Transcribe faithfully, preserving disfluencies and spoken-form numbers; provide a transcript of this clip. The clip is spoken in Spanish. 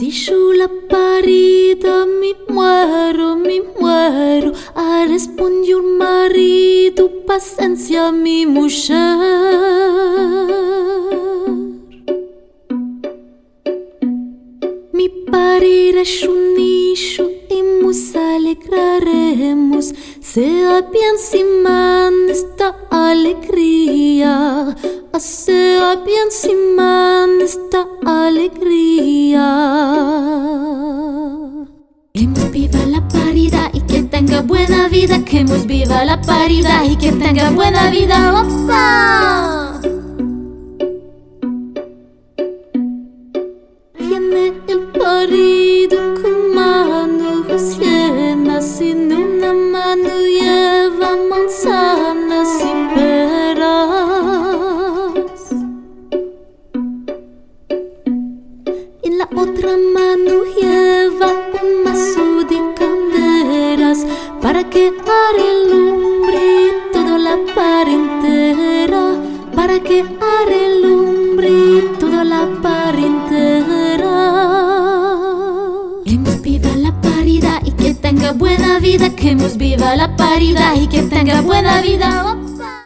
Dijo la parida, me muero, me muero. A respondió el marido, paciencia mi mujer. Mi parida es un nicho y nos alegraremos. Sea bien sin man esta alegría. Sea bien sin man esta alegría. Quemos viva la paridad y que tenga buena vida. Quemos viva la paridad y que tenga buena vida. ¡Opa! Viene el parido con manos llenas, sin una mano lleva manzanas y peras. En la otra mano lleva un mazo de candelas para quemar lumbre toda la pared entera, para quemar lumbre toda la pared entera. Quemos viva la paridad y que tenga buena vida. Quemos viva la paridad y que tenga buena vida.